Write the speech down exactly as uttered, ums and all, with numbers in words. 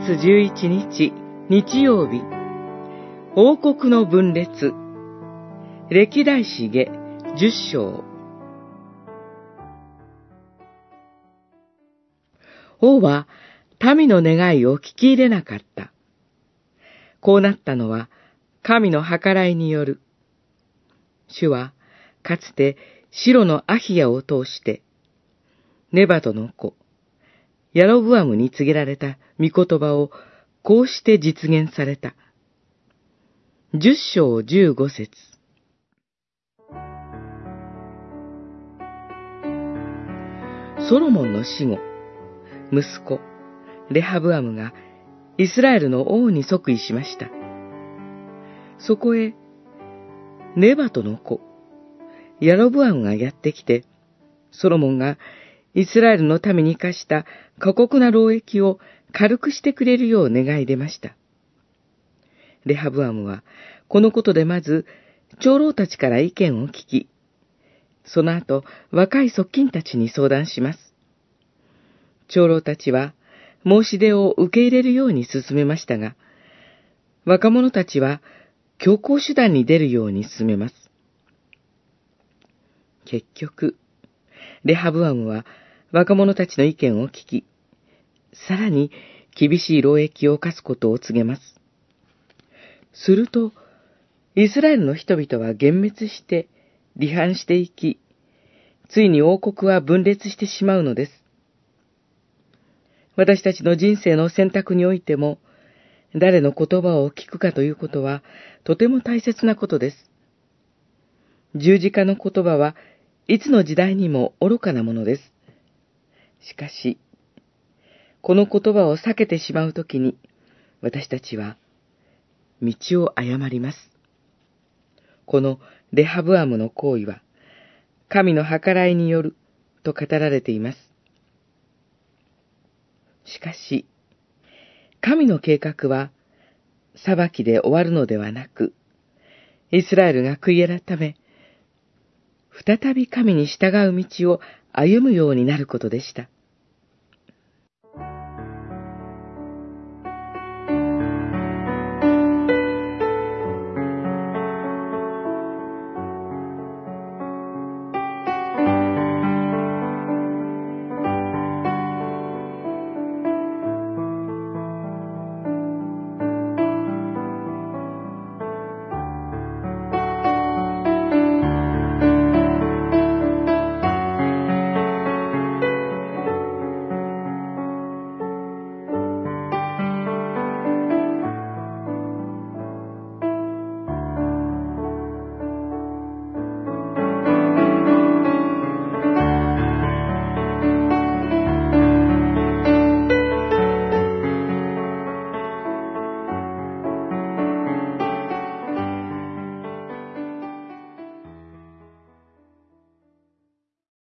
つじゅういちにち、日曜日、王国の分裂、歴代史下じゅっしょう。王は民の願いを聞き入れなかった。こうなったのは神の計らいによる。主はかつてシロのアヒヤを通して、ネバトの子、ヤロブアムに告げられた御言葉をこうして実現された。十章十五節。ソロモンの死後、息子、レハブアムがイスラエルの王に即位しました。そこへ、ネバトの子、ヤロブアムがやってきて、ソロモンがイスラエルの民に課した過酷な労役を軽くしてくれるよう願い出ました。レハブアムは、このことでまず、長老たちから意見を聞き、その後、若い側近たちに相談します。長老たちは、申し出を受け入れるように進めましたが、若者たちは、強硬手段に出るように進めます。結局、レハブアムは若者たちの意見を聞き、さらに厳しい労役を課すことを告げます。すると、イスラエルの人々は幻滅して離反していき、ついに王国は分裂してしまうのです。私たちの人生の選択においても、誰の言葉を聞くかということはとても大切なことです。十字架の言葉はいつの時代にも愚かなものです。しかし、この言葉を避けてしまうときに、私たちは道を誤ります。このレハブアムの行為は、神の計らいによると語られています。しかし、神の計画は、裁きで終わるのではなく、イスラエルが悔い改め、再び神に従う道を歩むようになることでした。